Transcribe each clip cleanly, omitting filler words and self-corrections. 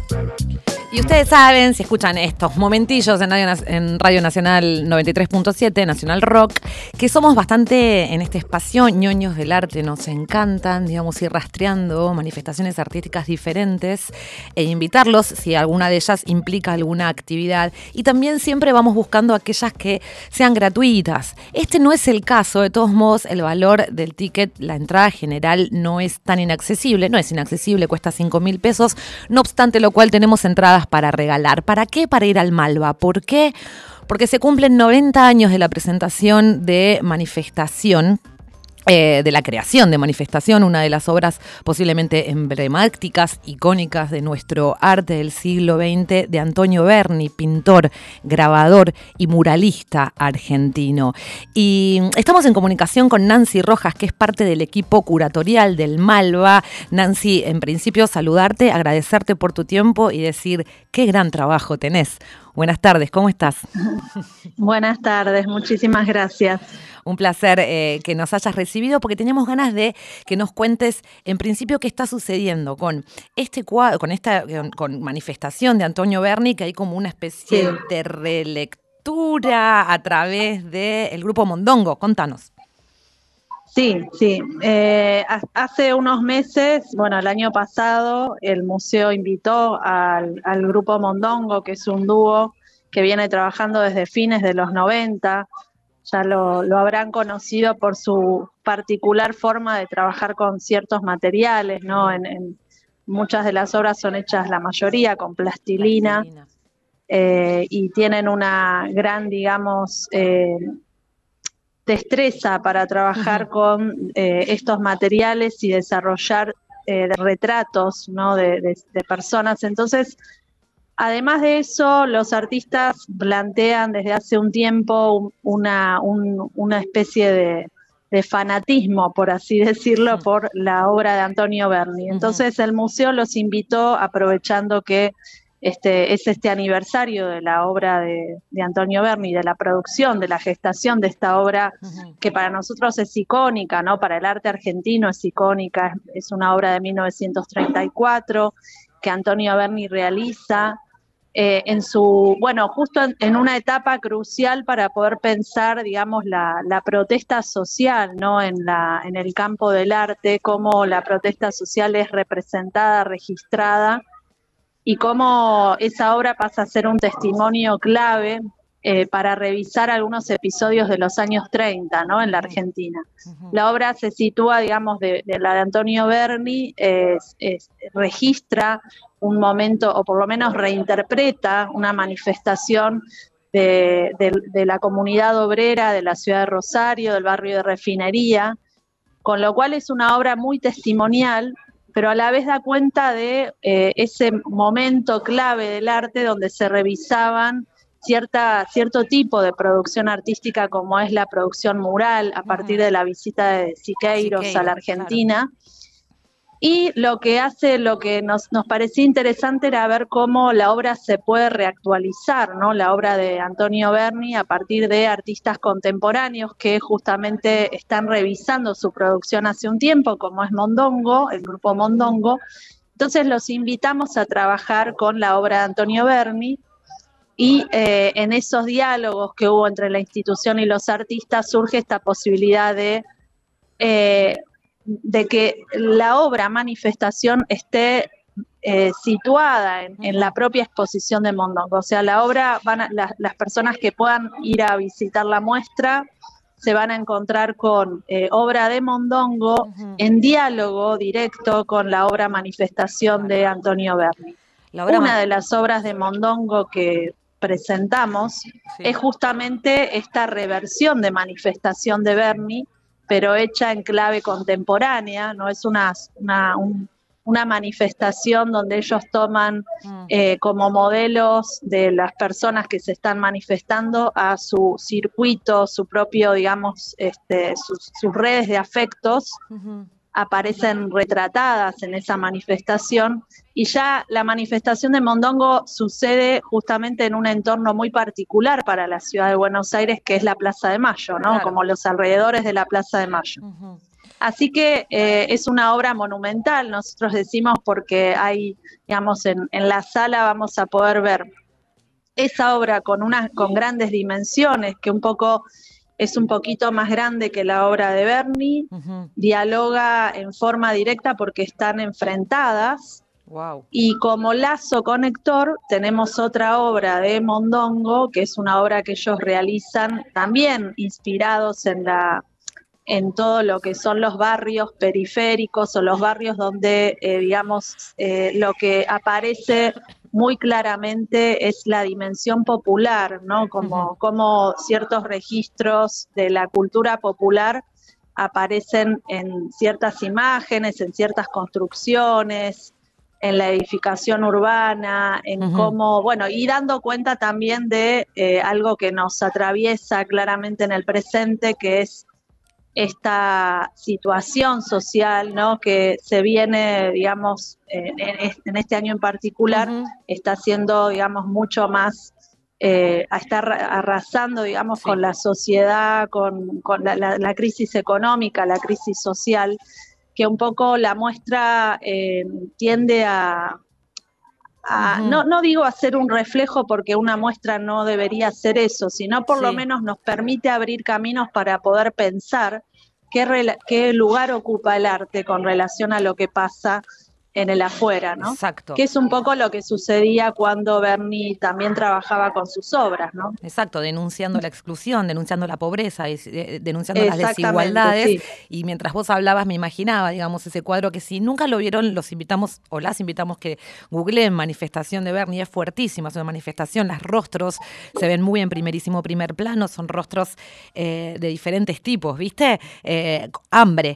Y ustedes saben, si escuchan estos momentillos en Radio Nacional 93.7, Nacional Rock, que somos bastante en este espacio ñoños del arte. Nos encantan, digamos, ir rastreando manifestaciones artísticas diferentes e invitarlos si alguna de ellas implica alguna actividad. Y también siempre vamos buscando aquellas que sean gratuitas. Este no es el caso. De todos modos, el valor del ticket, la entrada general, no es tan inaccesible. No es inaccesible, cuesta 5.000 pesos. No obstante lo cual, tenemos entradas para regalar. ¿Para qué? Para ir al Malva. ¿Por qué? Porque se cumplen 90 años de la presentación de Manifestación, de la creación de Manifestación, una de las obras posiblemente emblemáticas, icónicas de nuestro arte del siglo XX, de Antonio Berni, pintor, grabador y muralista argentino. Y estamos en comunicación con Nancy Rojas, que es parte del equipo curatorial del Malva. Nancy, en principio saludarte, agradecerte por tu tiempo y decir qué gran trabajo tenés. Buenas tardes, ¿cómo estás? Buenas tardes, muchísimas gracias. Un placer que nos hayas recibido, porque teníamos ganas de que nos cuentes en principio qué está sucediendo con este cuadro, con Manifestación de Antonio Berni, que hay como una especie de relectura a través del grupo Mondongo. Contanos. Sí. Hace unos meses, bueno, el año pasado, el museo invitó al grupo Mondongo, que es un dúo que viene trabajando desde fines de los 90. Ya lo habrán conocido por su particular forma de trabajar con ciertos materiales, ¿no? En muchas de las obras son hechas, la mayoría, con plastilina. Y tienen una gran, digamos, destreza para trabajar con estos materiales y desarrollar retratos, ¿no? de personas. Entonces, además de eso, los artistas plantean desde hace un tiempo una especie de fanatismo, por así decirlo, por la obra de Antonio Berni. Entonces el museo los invitó, aprovechando que es este aniversario de la obra de Antonio Berni, de la producción, de la gestación de esta obra, que para nosotros es icónica, ¿no? Para el arte argentino es icónica, es una obra de 1934 que Antonio Berni realiza. Justo en una etapa crucial para poder pensar, digamos, la protesta social, ¿no? En el campo del arte, cómo la protesta social es representada, registrada, y cómo esa obra pasa a ser un testimonio clave para revisar algunos episodios de los años 30, ¿no? En la Argentina. La obra se sitúa, digamos, de la de Antonio Berni, registra un momento, o por lo menos reinterpreta una manifestación de la comunidad obrera de la ciudad de Rosario, del barrio de Refinería, con lo cual es una obra muy testimonial, pero a la vez da cuenta de ese momento clave del arte donde se revisaban cierto tipo de producción artística, como es la producción mural, a partir de la visita de Siqueiros a la Argentina. Claro. Y lo que nos parecía interesante era ver cómo la obra se puede reactualizar, ¿no? La obra de Antonio Berni a partir de artistas contemporáneos que justamente están revisando su producción hace un tiempo, como es Mondongo, el grupo Mondongo. Entonces los invitamos a trabajar con la obra de Antonio Berni, y en esos diálogos que hubo entre la institución y los artistas surge esta posibilidad de que la obra Manifestación esté situada en la propia exposición de Mondongo. O sea, la obra, las personas que puedan ir a visitar la muestra se van a encontrar con obra de Mondongo en diálogo directo con la obra Manifestación de Antonio Berni. Una de las obras de Mondongo que presentamos es justamente esta reversión de Manifestación de Berni, pero hecha en clave contemporánea, no es una manifestación donde ellos toman como modelos de las personas que se están manifestando a su circuito, su propio, digamos, sus redes de afectos, aparecen retratadas en esa manifestación, y ya la manifestación de Mondongo sucede justamente en un entorno muy particular para la ciudad de Buenos Aires, que es la Plaza de Mayo, ¿no? Claro. Como los alrededores de la Plaza de Mayo. Así que es una obra monumental, nosotros decimos, porque hay, digamos, en la sala vamos a poder ver esa obra con grandes dimensiones, que es un poquito más grande que la obra de Berni, dialoga en forma directa porque están enfrentadas. Wow. Y como lazo conector tenemos otra obra de Mondongo, que es una obra que ellos realizan también inspirados en todo lo que son los barrios periféricos o los barrios donde, lo que aparece muy claramente es la dimensión popular, ¿no? Como ciertos registros de la cultura popular aparecen en ciertas imágenes, en ciertas construcciones, en la edificación urbana, en cómo, bueno, y dando cuenta también de algo que nos atraviesa claramente en el presente, que es esta situación social, ¿no? Que se viene, digamos, en este año en particular, está siendo, digamos, mucho más, está arrasando, digamos, con la sociedad, con la crisis económica, la crisis social, que un poco la muestra tiende a no digo hacer un reflejo porque una muestra no debería hacer eso, sino por lo menos nos permite abrir caminos para poder pensar qué lugar ocupa el arte con relación a lo que pasa en el afuera, ¿no? Exacto. Que es un poco lo que sucedía cuando Berni también trabajaba con sus obras, ¿no? Exacto, denunciando la exclusión, denunciando la pobreza, denunciando las desigualdades. Sí. Y mientras vos hablabas me imaginaba, digamos, ese cuadro que si nunca lo vieron, los invitamos o las invitamos que googleen Manifestación de Berni, es fuertísima, es una manifestación, los rostros se ven muy en primerísimo primer plano, son rostros de diferentes tipos, ¿viste? Hambre,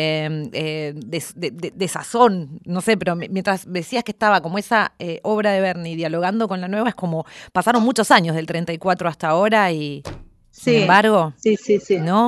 desazón, no sé, pero mientras decías que estaba como esa obra de Berni dialogando con la nueva, es como pasaron muchos años del 34 hasta ahora y sin embargo, sí. ¿no?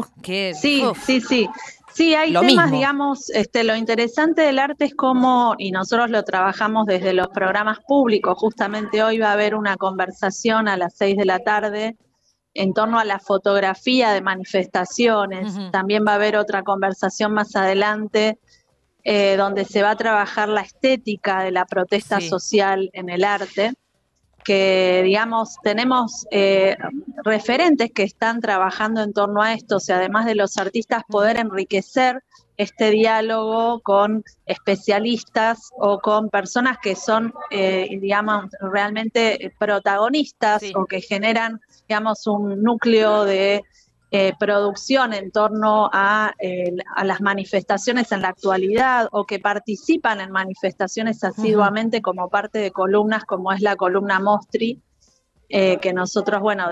Sí, hay lo temas, mismo. digamos, lo interesante del arte es cómo, y nosotros lo trabajamos desde los programas públicos, justamente hoy va a haber una conversación a las 6 de la tarde en torno a la fotografía de manifestaciones, también va a haber otra conversación más adelante donde se va a trabajar la estética de la protesta social en el arte, que digamos tenemos referentes que están trabajando en torno a esto, o sea, además de los artistas poder enriquecer este diálogo con especialistas o con personas que son, digamos, realmente protagonistas o que generan, digamos, un núcleo de producción en torno a las manifestaciones en la actualidad o que participan en manifestaciones asiduamente como parte de columnas como es la columna Mostri, que nosotros, bueno,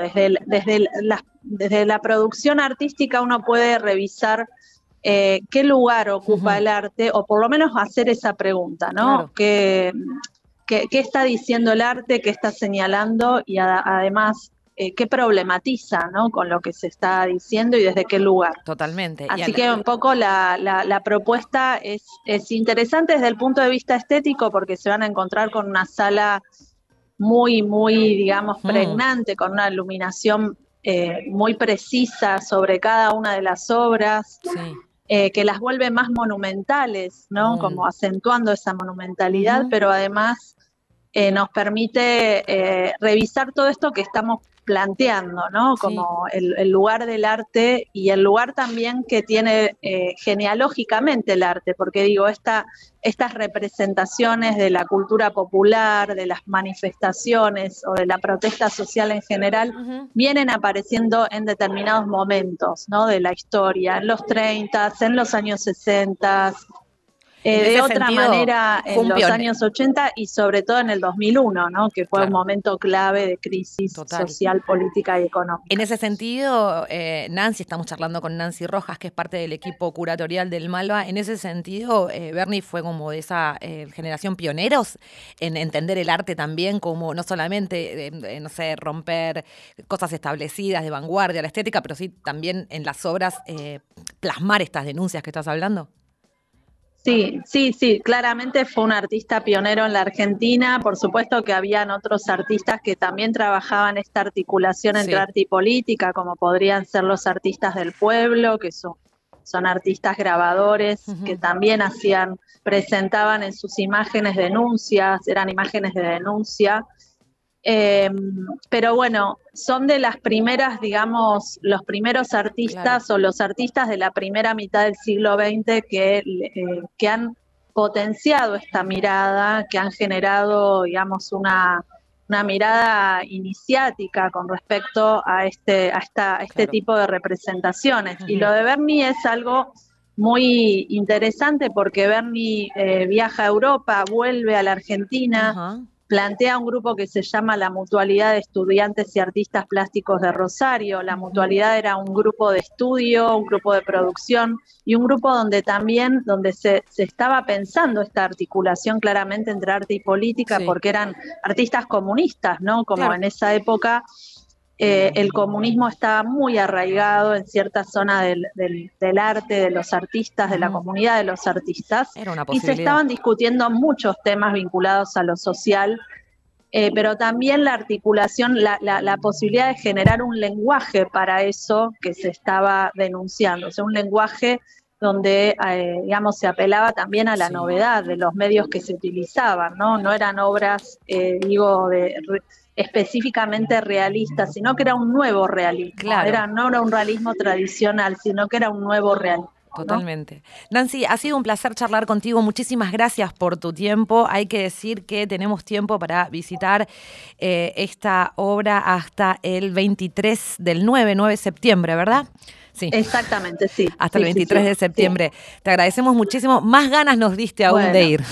desde la producción artística uno puede revisar qué lugar ocupa el arte o por lo menos hacer esa pregunta, ¿no? Claro. ¿Qué está diciendo el arte? ¿Qué está señalando? Y además qué problematiza, ¿no? Con lo que se está diciendo y desde qué lugar. Totalmente. Así que un poco la propuesta es interesante desde el punto de vista estético porque se van a encontrar con una sala muy, digamos, pregnante, con una iluminación muy precisa sobre cada una de las obras. Que las vuelve más monumentales, ¿no? Como acentuando esa monumentalidad, pero además nos permite revisar todo esto que estamos planteando, ¿no? Como el lugar del arte y el lugar también que tiene genealógicamente el arte, porque digo, estas representaciones de la cultura popular, de las manifestaciones o de la protesta social en general, vienen apareciendo en determinados momentos, ¿no? De la historia, en los 30, en los años 60, de otra manera en los años 80 y sobre todo en el 2001, ¿no? Que fue un momento clave de crisis social, política y económica. En ese sentido, Nancy, estamos charlando con Nancy Rojas, que es parte del equipo curatorial del Malva. En ese sentido, Berni fue como de esa generación pioneros en entender el arte también como no solamente, no sé, romper cosas establecidas de vanguardia, la estética, pero sí también en las obras plasmar estas denuncias que estás hablando. Sí, claramente fue un artista pionero en la Argentina, por supuesto que habían otros artistas que también trabajaban esta articulación entre arte y política, como podrían ser los artistas del pueblo, que son artistas grabadores Ujú. que también presentaban en sus imágenes denuncias, eran imágenes de denuncia. Eh, pero bueno, son de las primeras, digamos, los primeros Claro. artistas o los artistas de la primera mitad del siglo XX que han potenciado esta mirada, que han generado, digamos, una mirada iniciática con respecto a este Claro. tipo de representaciones. Y Ujú. lo de Bernie es algo muy interesante porque Bernie viaja a Europa, vuelve a la Argentina, Ajá. plantea un grupo que se llama la Mutualidad de Estudiantes y Artistas Plásticos de Rosario. La Ujú. Mutualidad era un grupo de estudio, un grupo de producción y un grupo donde se estaba pensando esta articulación claramente entre arte y política, Sí, porque eran artistas comunistas, ¿no? Como claro. en esa época el comunismo estaba muy arraigado en cierta zona del arte, de los artistas, de la Ujú. comunidad de los artistas, Era una y se posibilidad. estaban discutiendo muchos temas vinculados a lo social, pero también la articulación, la posibilidad de generar un lenguaje para eso que se estaba denunciando, o sea, un lenguaje donde, digamos, se apelaba también a la Sí. novedad de los medios que se utilizaban, ¿no? No eran obras, específicamente realistas, sino que era un nuevo realismo, Claro. no era un realismo tradicional, sino que era un nuevo realismo, ¿no? Totalmente. Nancy, ha sido un placer charlar contigo. Muchísimas gracias por tu tiempo. Hay que decir que tenemos tiempo para visitar esta obra hasta el 23 del 9 de septiembre, ¿verdad? Sí, Exactamente, sí, hasta el sí, sí, 23 sí, de sí. septiembre. Te agradecemos muchísimo. Más ganas nos diste aún de Bueno. ir.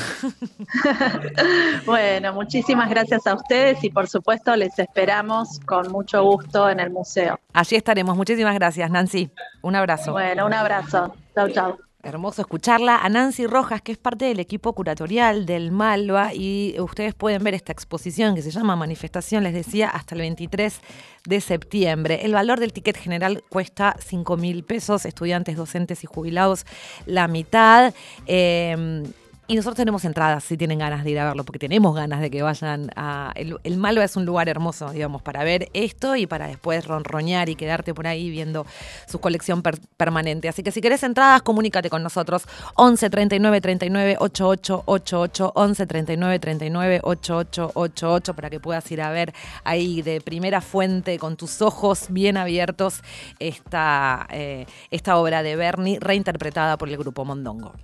Bueno, muchísimas gracias a ustedes y por supuesto les esperamos con mucho gusto en el museo. Allí estaremos. Muchísimas gracias, Nancy. Un abrazo. Bueno, un abrazo. Chau, chau. Hermoso escucharla a Nancy Rojas, que es parte del equipo curatorial del Malva, y ustedes pueden ver esta exposición que se llama Manifestación, les decía, hasta el 23 de septiembre. El valor del ticket general cuesta 5.000 pesos, estudiantes, docentes y jubilados la mitad. Y nosotros tenemos entradas si tienen ganas de ir a verlo, porque tenemos ganas de que vayan a... El Malva es un lugar hermoso, digamos, para ver esto y para después ronroñar y quedarte por ahí viendo su colección permanente. Así que si querés entradas, comunícate con nosotros. 11 39 39 88 88, 11 39 39 88 88, para que puedas ir a ver ahí de primera fuente, con tus ojos bien abiertos, esta obra de Bernie, reinterpretada por el grupo Mondongo.